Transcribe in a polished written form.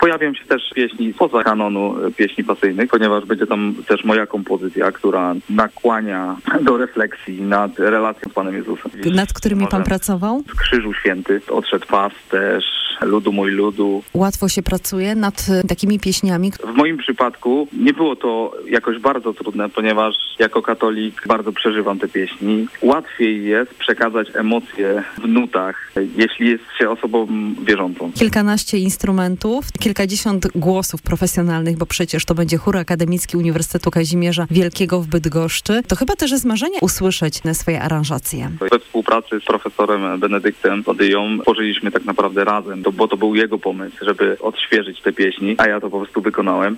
Pojawią się też pieśni spoza kanonu pieśni pasyjnych, ponieważ będzie tam też moja kompozycja, która nakłania do refleksji nad relacją z Panem Jezusem. Nad którymi Pan pracował? Krzyżu Święty, Odszedł pasterz, Ludu mój ludu. Łatwo się pracuje nad takimi pieśniami? W moim przypadku nie było to jakoś bardzo trudne, ponieważ jako katolik bardzo przeżywam te pieśni. Łatwiej jest przekazać emocje w nutach, jeśli jest się osobą wierzącą. Kilkanaście instrumentów, kilkadziesiąt głosów profesjonalnych, bo przecież to będzie chór akademicki Uniwersytetu Kazimierza Wielkiego w Bydgoszczy. To chyba też jest marzenie usłyszeć swoje aranżacje. We współpracy z profesorem Benedyktem Odyją tworzyliśmy tak naprawdę razem, bo to był jego pomysł, żeby odświeżyć te pieśni, a ja to po prostu wykonałem.